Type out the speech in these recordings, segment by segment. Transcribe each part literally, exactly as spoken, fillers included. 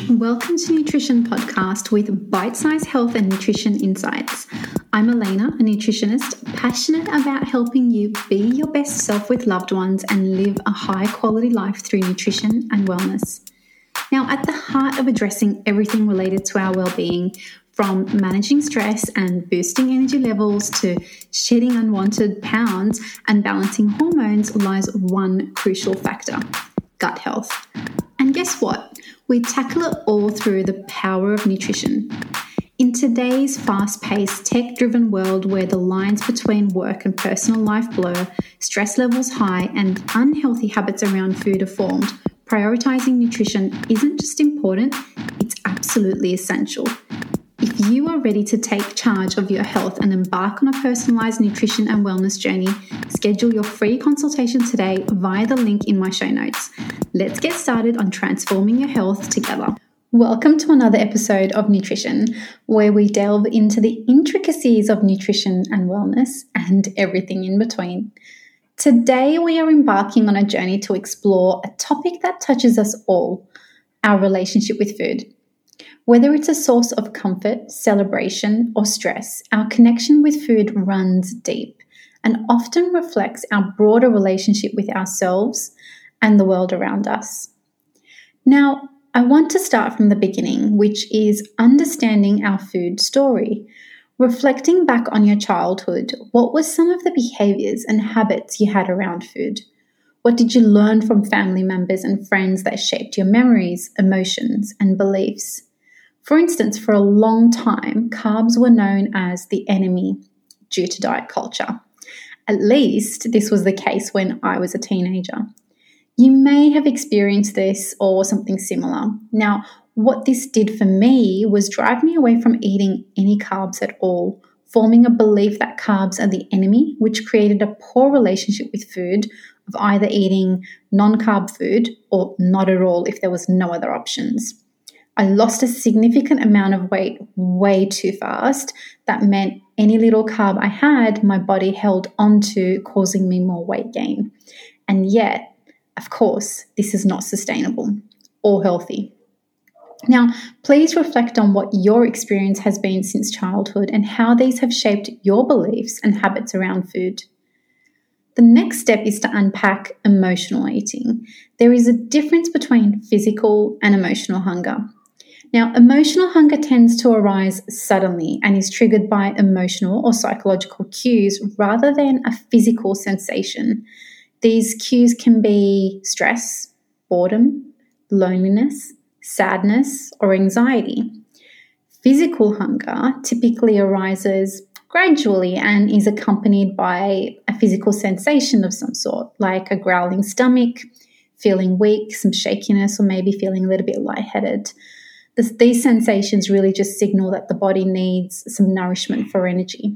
Welcome to Nutrition Podcast with bite-sized health and nutrition insights. I'm Elena, a nutritionist, passionate about helping you be your best self with loved ones and live a high-quality life through nutrition and wellness. Now, at the heart of addressing everything related to our well-being, from managing stress and boosting energy levels to shedding unwanted pounds and balancing hormones, lies one crucial factor: gut health. And guess what? We tackle it all through the power of nutrition. In today's fast-paced, tech-driven world where the lines between work and personal life blur, stress levels high, and unhealthy habits around food are formed, prioritizing nutrition isn't just important, it's absolutely essential. If you are ready to take charge of your health and embark on a personalized nutrition and wellness journey, schedule your free consultation today via the link in my show notes. Let's get started on transforming your health together. Welcome to another episode of Nutrition, where we delve into the intricacies of nutrition and wellness and everything in between. Today, we are embarking on a journey to explore a topic that touches us all: our relationship with food. Whether it's a source of comfort, celebration, or stress, our connection with food runs deep and often reflects our broader relationship with ourselves and the world around us. Now, I want to start from the beginning, which is understanding our food story. Reflecting back on your childhood, what were some of the behaviors and habits you had around food? What did you learn from family members and friends that shaped your memories, emotions, and beliefs? For instance, for a long time, carbs were known as the enemy due to diet culture. At least this was the case when I was a teenager. You may have experienced this or something similar. Now, what this did for me was drive me away from eating any carbs at all, forming a belief that carbs are the enemy, which created a poor relationship with food, of either eating non-carb food or not at all if there was no other options. I lost a significant amount of weight way too fast. That meant any little carb I had, my body held onto, causing me more weight gain. And yet, of course, this is not sustainable or healthy. Now, please reflect on what your experience has been since childhood and how these have shaped your beliefs and habits around food. The next step is to unpack emotional eating. There is a difference between physical and emotional hunger. Now, emotional hunger tends to arise suddenly and is triggered by emotional or psychological cues rather than a physical sensation. These cues can be stress, boredom, loneliness, sadness, or anxiety. Physical hunger typically arises gradually and is accompanied by a physical sensation of some sort, like a growling stomach, feeling weak, some shakiness, or maybe feeling a little bit lightheaded. This, these sensations really just signal that the body needs some nourishment for energy.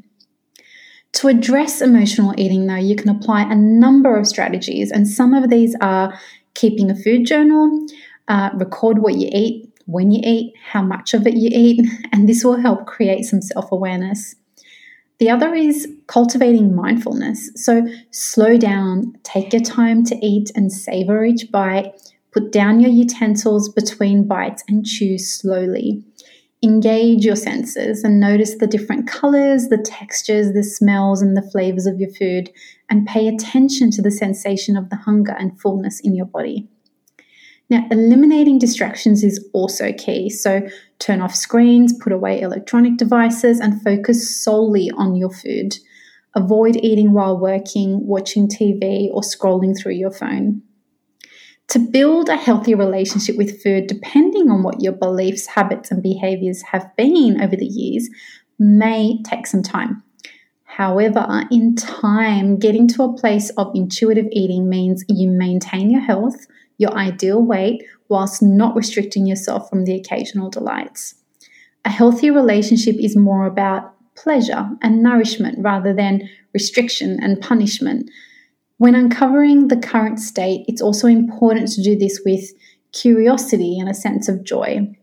To address emotional eating, though, you can apply a number of strategies, and some of these are keeping a food journal, uh, record what you eat, when you eat, how much of it you eat, and this will help create some self-awareness. The other is cultivating mindfulness. So slow down, take your time to eat and savor each bite. Put down your utensils between bites and chew slowly. Engage your senses and notice the different colors, the textures, the smells, and the flavors of your food, and pay attention to the sensation of the hunger and fullness in your body. Now, eliminating distractions is also key. So turn off screens, put away electronic devices, and focus solely on your food. Avoid eating while working, watching T V, or scrolling through your phone. To build a healthy relationship with food, depending on what your beliefs, habits, and behaviors have been over the years, may take some time. However, in time, getting to a place of intuitive eating means you maintain your health, your ideal weight, whilst not restricting yourself from the occasional delights. A healthy relationship is more about pleasure and nourishment rather than restriction and punishment. When uncovering the current state, it's also important to do this with curiosity and a sense of joy.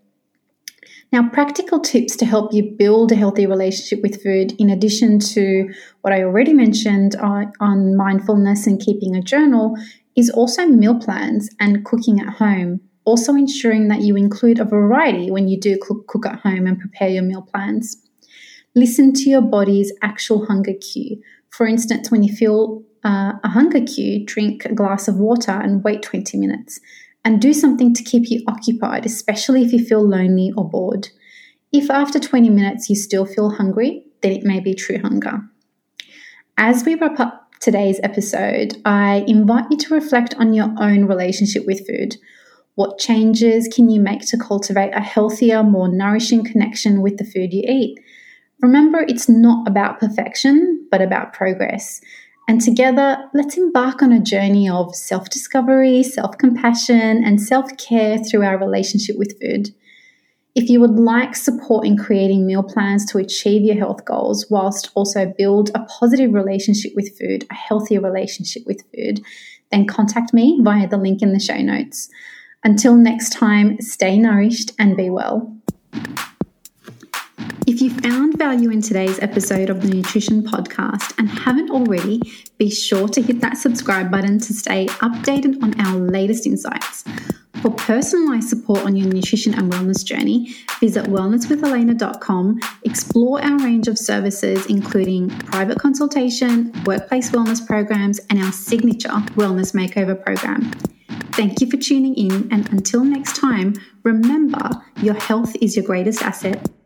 Now, practical tips to help you build a healthy relationship with food, in addition to what I already mentioned on, on mindfulness and keeping a journal, is also meal plans and cooking at home, also ensuring that you include a variety when you do cook at home and prepare your meal plans. Listen to your body's actual hunger cue. For instance, when you feel uh, a hunger cue, drink a glass of water and wait twenty minutes. And do something to keep you occupied, especially if you feel lonely or bored. If after twenty minutes you still feel hungry, then it may be true hunger. As we wrap up today's episode, I invite you to reflect on your own relationship with food. What changes can you make to cultivate a healthier, more nourishing connection with the food you eat? Remember, it's not about perfection, but about progress. And together, let's embark on a journey of self-discovery, self-compassion, and self-care through our relationship with food. If you would like support in creating meal plans to achieve your health goals, whilst also build a positive relationship with food, a healthier relationship with food, then contact me via the link in the show notes. Until next time, stay nourished and be well. If you found value in today's episode of the Nutrition Podcast and haven't already, be sure to hit that subscribe button to stay updated on our latest insights. For personalised support on your nutrition and wellness journey, visit wellness with elena dot com, explore our range of services including private consultation, workplace wellness programs, and our signature wellness makeover program. Thank you for tuning in, and until next time, remember, your health is your greatest asset.